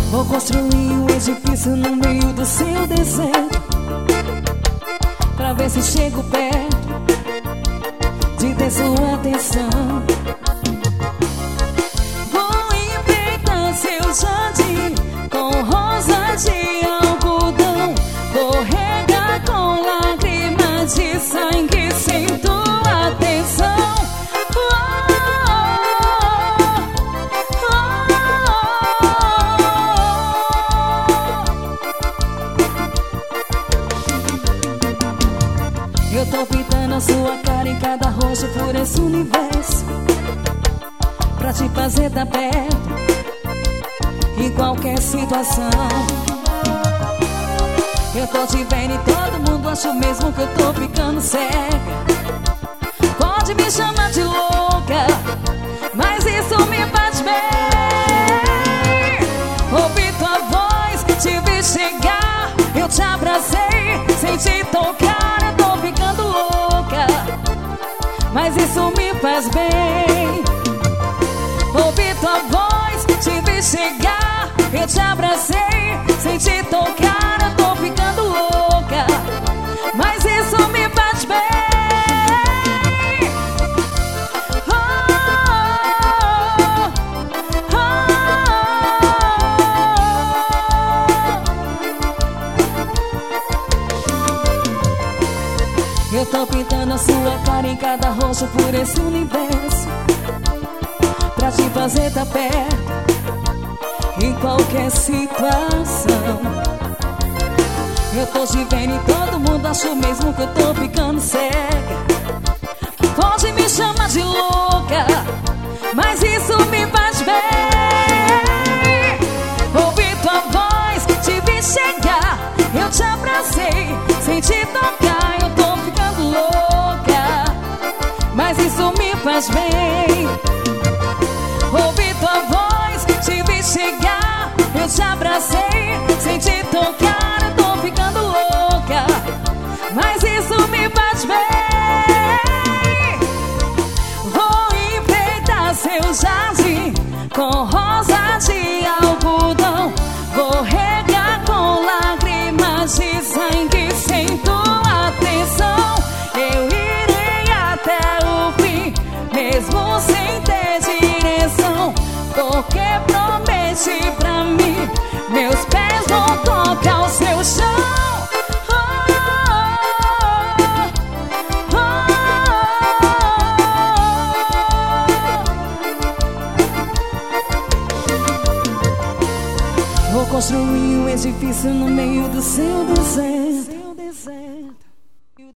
Vou construir um edifício no meio do seu deserto, pra ver se chego perto de ter sua atenção. Vou enfeitar seu jardim com rosas de algodão. Vou regar com lágrimas de sangue sem tua atenção. Eu tô pintando a sua cara em cada rosto por esse universo, pra te fazer tá perto em qualquer situação. Eu tô te vendo e todo mundo acha mesmo que eu tô ficando cega. Pode me chamar de louca, mas isso me faz bem. Ouvi tua voz, te vi chegar, eu te abracei sem te tocar. Eu tô ficando louca, mas isso me faz bem. Ouvi tua voz, te vi chegar, eu te abracei sem te tocar. Eu tô ficando louca, mas isso me faz bem. Eu tô pintando a sua cara em cada rosto por esse universo, pra te fazer tá perto em qualquer situação. Eu tô te vendo e todo mundo acha mesmo que eu tô ficando cega. Pode me chamar de louca, mas isso me faz bem. Ouvi tua voz, te vi chegar, eu te abracei sem te tocar. Eu tô ficando louca, mas isso me faz bem. Ouvi tua voz, te vi chegar, eu te abracei sem te tocar. Eu tô ficando louca, mas isso me faz bem. Vou enfeitar seu jardim com rosas de algodão. Vou regar com lágrimas de sangue sem tua atenção. Eu irei até o fim, mesmo sem ter direção, porque prometi pra mim, meus pés vão tocar o seu chão. Vou construir um edifício no meio do seu deserto,